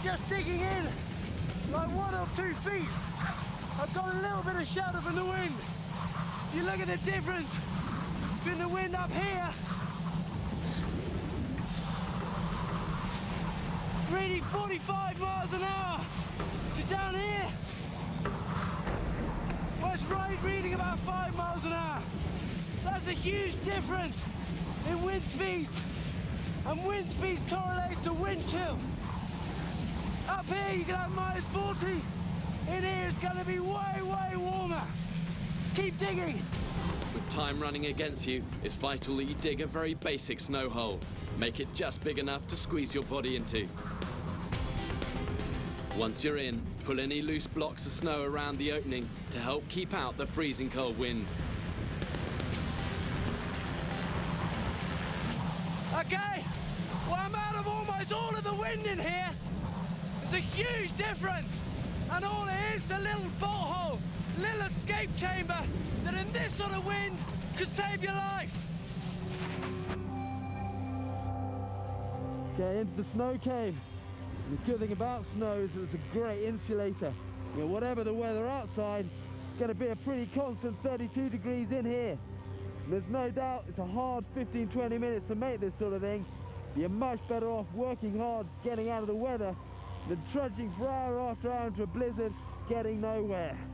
just digging in like 1 or 2 feet, I've got a little bit of shelter from the wind. You look at the difference between the wind up here, reading 45 miles an hour, to down here, where it's reading about 5 miles an hour. That's a huge difference in wind speeds, and wind speeds correlates to wind chill. Up here you can have minus 40, in here it's going to be way, way warmer. Let's keep digging. With time running against you, it's vital that you dig a very basic snow hole. Make it just big enough to squeeze your body into. Once you're in, pull any loose blocks of snow around the opening to help keep out the freezing cold wind. Okay, well I'm out of almost all of the wind in here. It's a huge difference, and all it is a little bolt hole, little escape chamber that in this sort of wind could save your life. Okay, into the snow cave. The good thing about snow is that it's a great insulator. You know, whatever the weather outside, it's going to be a pretty constant 32 degrees in here. And there's no doubt it's a hard 15-20 minutes to make this sort of thing. You're much better off working hard, getting out of the weather, than trudging for hour after hour into a blizzard, getting nowhere.